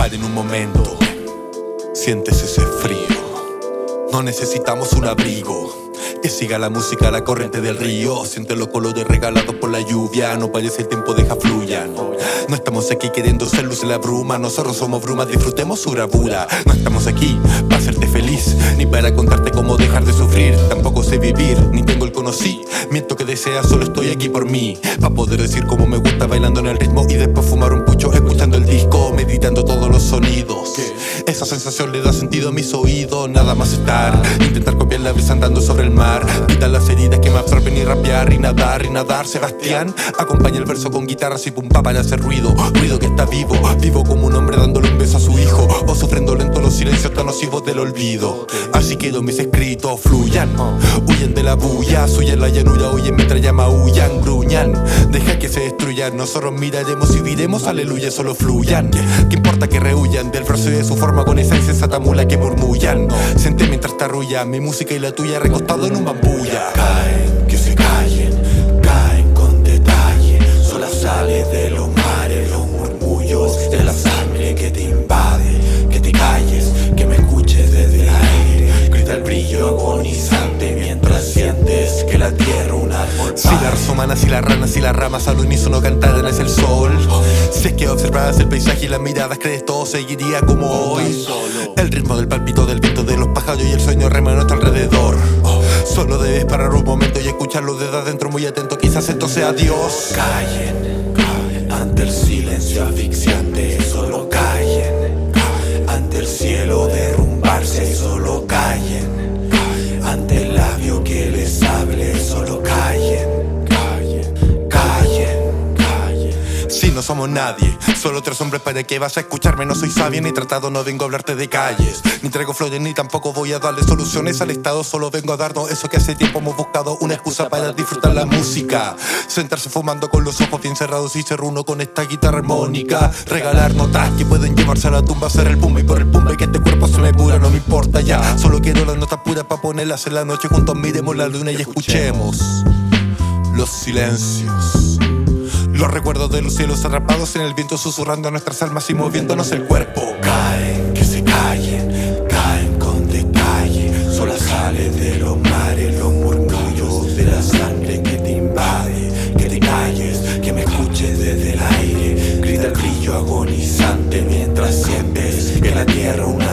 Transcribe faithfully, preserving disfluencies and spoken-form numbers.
respirar en un momento. Sientes ese frío. No necesitamos un abrigo. Que siga la música, la corriente del río. Siente los colores regalados por la lluvia. No parece el tiempo, deja fluyan. No estamos aquí queriendo ser luz en la bruma. Nosotros somos brumas, disfrutemos su bravura. No estamos aquí para hacerte feliz, ni para contarte cómo dejar de sufrir. Tampoco sé vivir, ni tengo el conocimiento que deseas. Solo estoy aquí por mí, para poder decir cómo me gusta bailando en el ritmo. Y después fumar un pucho escuchando el disco, meditando todos los sonidos. Esa sensación le da sentido a mis oídos. Nada más estar, intentar copiar la brisa andando sobre el mar. Quitar las heridas que me absorben y rapear y nadar y nadar. Sebastián acompaña el verso con guitarras y pum pa para hacer ruido. Ruido que está vivo, vivo como un hombre dándole un beso a su hijo, o sufriendo lento los silencios tan nocivos del olvido. Así quedo mis escritos, fluyan, huyen de la bulla, suya en la llanura, oyen mientras llama, huyan, gruñan. Deja que se destruyan, nosotros miraremos y diremos aleluya, solo fluyan. ¿Qué importa que rehuyan del verso y de su forma con esa insensata mula que murmullan? Siente mientras te arrullan mi música y la tuya recostado en un bambuya. Caen, que se callen, caen con detalle. Sola sale de los mares, los murmullos de la sangre que te invade. Que te calles, que me escuches desde el aire. Grita el brillo agonizante mientras sientes que la tierra un árbol. Si la raza humana, si las ranas, si las ramas al unísono cantaran es el sol. Si es que observas el paisaje y las miradas crees todo seguiría como hoy. El ritmo del palpito del viento de los pájaros y el sueño rema a nuestro alrededor. Solo debes parar un momento y escucharlo desde adentro muy atento, quizás esto sea Dios. Callen, callen ante el silencio asfixiante, solo callen, callen ante el cielo derrumbarse, solo callen, callen ante el labio que les hable, solo callen, callen, callen, callen. Si no somos nadie, solo tres hombres, ¿para qué vas a escucharme? No soy sabio ni tratado, no vengo a hablarte de calles, ni traigo flores ni tampoco voy a darle soluciones al estado. Solo vengo a darnos eso que hace tiempo hemos buscado, una excusa para disfrutar la música. Sentarse fumando con los ojos bien cerrados y ser uno con esta guitarra armónica. Regalar notas que pueden llevarse a la tumba, hacer el pumba y por el pumba y que este cuerpo se me pura, no me importa ya. Solo quiero las notas puras para ponerlas en la noche juntos, miremos la luna y escuchemos los silencios. Los recuerdos de los cielos atrapados en el viento, susurrando a nuestras almas y moviéndonos el cuerpo. Caen, que se callen, caen con detalle. Sola sale de los mares, los murmullos de la sangre que te invade. Que te calles, que me escuches desde el aire. Grita el brillo agonizante mientras sientes que la tierra una